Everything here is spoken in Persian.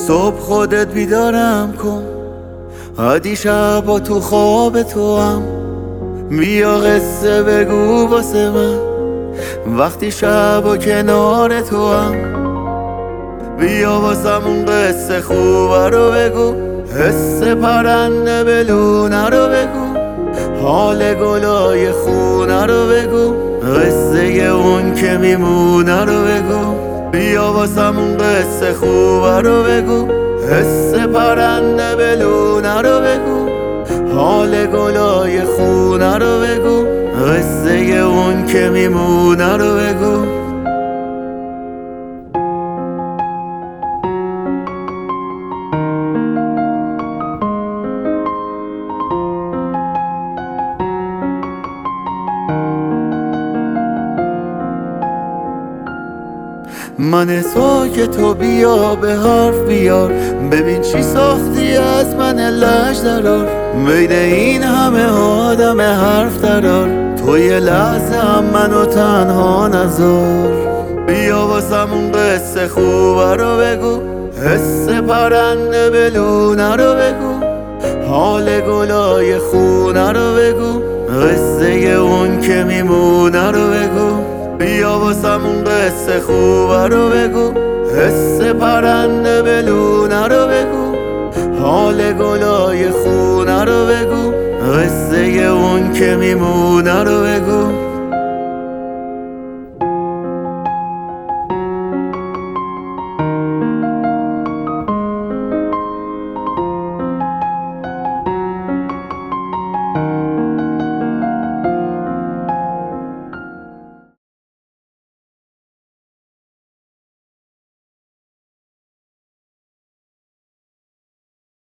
صبح خودت بیدارم کن، عادی شبا تو خواب تو هم بیا قصه بگو واسه من، وقتی شبا کنار تو هم بیا واسمون قصه خوبه رو بگو، حس پرنده بلونه رو بگو، حال گلای خونه رو بگو، قصه اون که میمونه رو بگو، بیا واسمون قصه خوبه رو بگو، حس پرنده بلونه رو بگو، حال گلای خونه رو بگو، قصه اون که میمونه رو بگو. من تو بیا به حرف بیار، ببین چی ساختی از من لش درار، بین این همه آدم حرف درار، تو یه لحظه هم منو تنها نذار، بیا واسمون قصه خوبه رو بگو، حس پرنده بلونه رو بگو، حال گلای خونه رو بگو، قصه اون که میمونه رو بگو، بیا واسمون قصه خوبه رو بگو، حس پرنده بلونه رو بگو، حال گلای خونه رو بگو، قصه اون که میمونه رو بگو.